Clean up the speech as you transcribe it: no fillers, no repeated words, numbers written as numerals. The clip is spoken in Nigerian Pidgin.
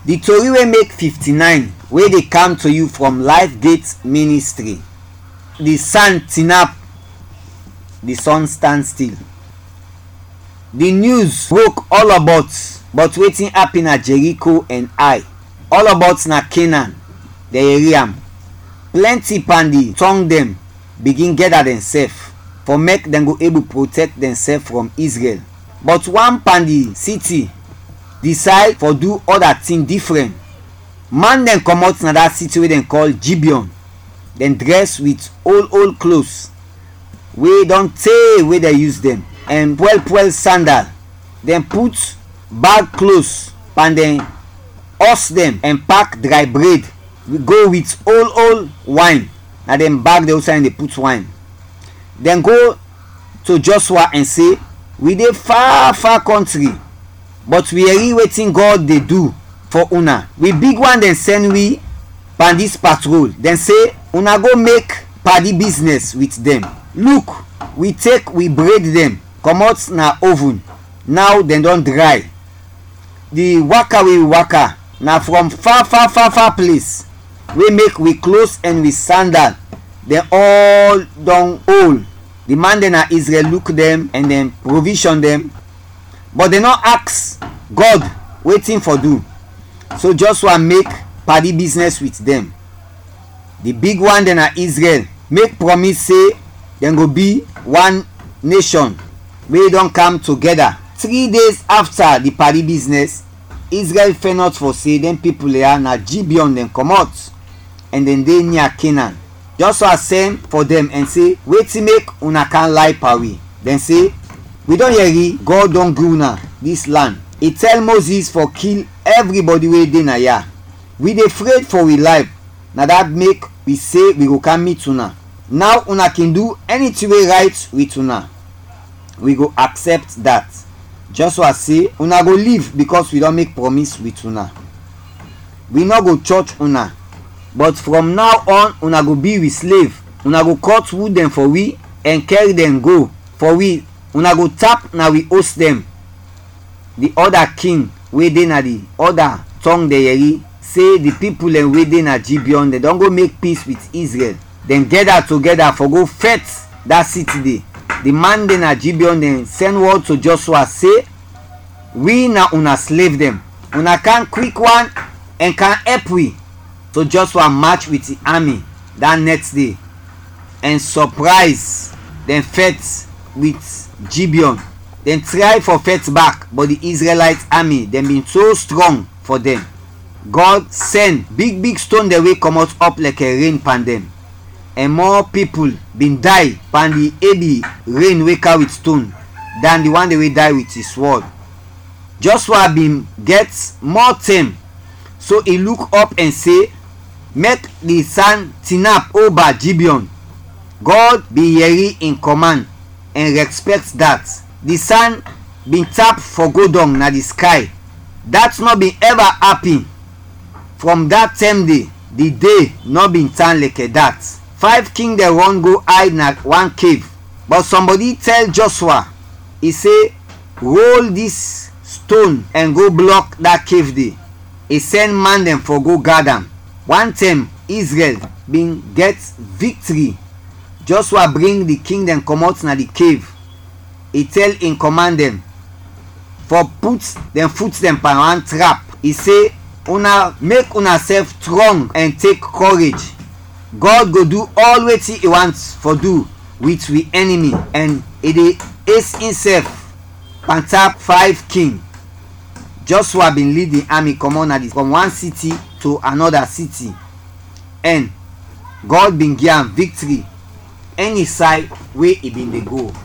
The tori wey make 59 wey dey come to you from Life Gate Ministry. The sun tinap, the sun stand still. The news broke all about but wetin happen at Jericho and Ai. All about na Canaan, the area. Plenty pandi tongue dem begin gather themselves for make dem go able protect themselves from Israel. But one pandi city decide for do other thing different. Man dem comot na that city wey dem call Gibeon. Dem dress with old clothes wey don tey wey dem use dem, and well sandal. Dem put bag clothes and dem horse dem and pack dry bread. We go with old wine. Na dem bag the outside and dey put wine. Dem go to Joshua and say, we dey far country, but we hear wetin God dey do for una. We big one dem send we pan dis patrol. Dem say una go make paddy business with dem. Look, we braid dem comot na oven. Now dem don dry. The waka wey we waka na from far place wey make we clothes and we sandal. Dem all don old. The man dem na Israel look dem and dem provision dem, but dem no ask God wetin for do. So Joshua make paddy business with dem. The big one dem na Israel make promise say dem go be one nation wey don come together. 3 days after the paddy business, Israel fail not for say dem people here na Gibeon dem comot and dem dey near Canaan. Joshua send for dem and say, wetin make una can lie pawi? Dem say, we don hear God don give una this land. He tell Moses for kill everybody wey dey na here. We dey afraid for we life. Na that make we say we go come meet una. Now una can do anything wey right with una. We go accept that. Joshua say, una go live because we don make promise with una. We no go church una, but from now on una go be we slave. Una go cut wood dem for we and carry dem go for we. Una go tap na we host dem. The other king wey dey na the other tongue dey hear say the people dem wey dey na Gibeon dem don go make peace with Israel. Dem gather together for go fight that city dey. The man dem na Gibeon dem send word to Joshua say, we na una slave dem. Una can quick one and can help we. So Joshua march with the army that next day and surprise dem fight with Gibeon. Dem try for fight back, but the Israelite army dem been so strong for them. God send big stone dem wey comot up like a rain pan dem, and more people been die pan the heavy rain wey carry with stone than the one wey die with his sword. Joshua been get more time, so he look up and say, make the sun tinap over Gibeon. God be hearing in command and respect that. The sun been tap for go down na the sky. That's not been ever happen. From that time day, the day not been turn like that. 5 kings dem run go hide na one cave, but somebody tell Joshua, he say, roll this stone and go block that cave day. He send man dem for go guard am. One time Israel been get victory. Joshua bring the kingdom comot na the cave. He tell in command dem for put dem foot dem for one trap. He say, una make una self strong and take courage. God go do all wetin he wants for do with we enemy, and he dey ace himself on top 5 king. Joshua been lead the army comot from one city to another city, and God been give am victory any side wey he been dey go.